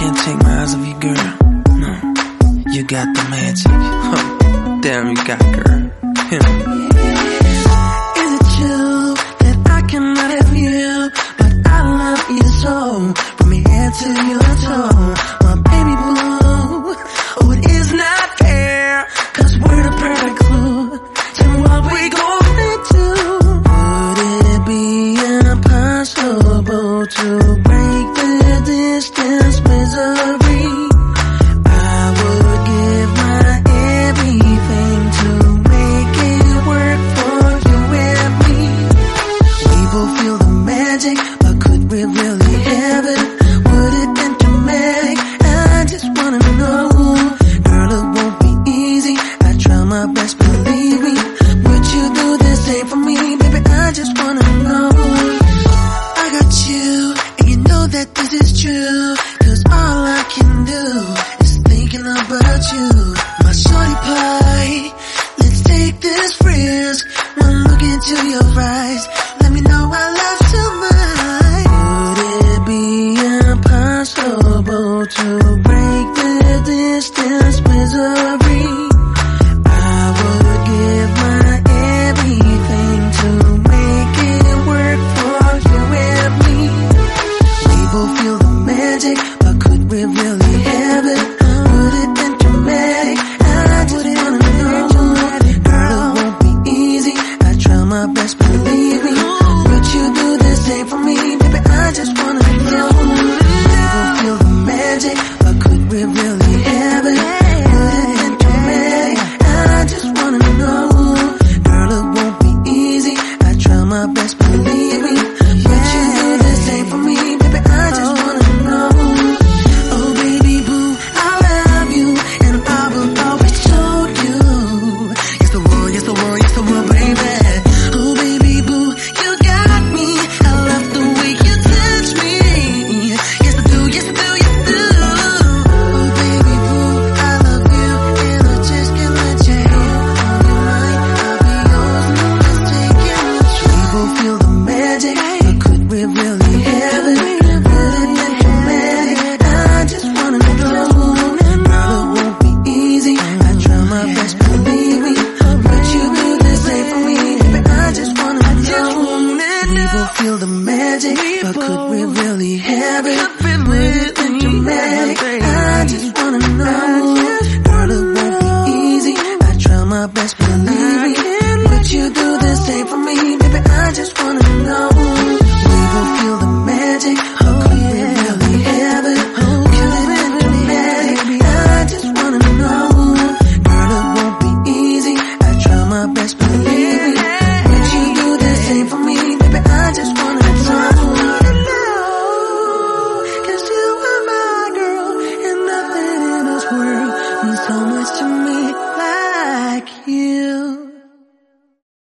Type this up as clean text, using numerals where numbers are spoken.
can't take my eyes off you, girl. No, you got the magic. Oh, damn, you got it, girl. Is it true that I cannot have you, but I love you so, from your head to your toe, my baby blue? Oh, it is not fair, 'cause we're the perfect clue to what we gonna do. Would it be impossible to break the distance misery? I would give my everything to make it work for you and me. We both feel the magic, but could we really have it? Would it be dramatic? I just wanna know. Girl, it won't be easy, I try my best, believe me. Would you do the same for me? Baby, I just wanna know. I got you, and you know that this is true, 'cause all I can do is thinking about you. My shorty pie, let's take this risk. One look into your eyes, let me know our love's too much. Would it be impossible to break the distance misery? I would give my everything to make it work for you and me. We both feel the magic, but could we really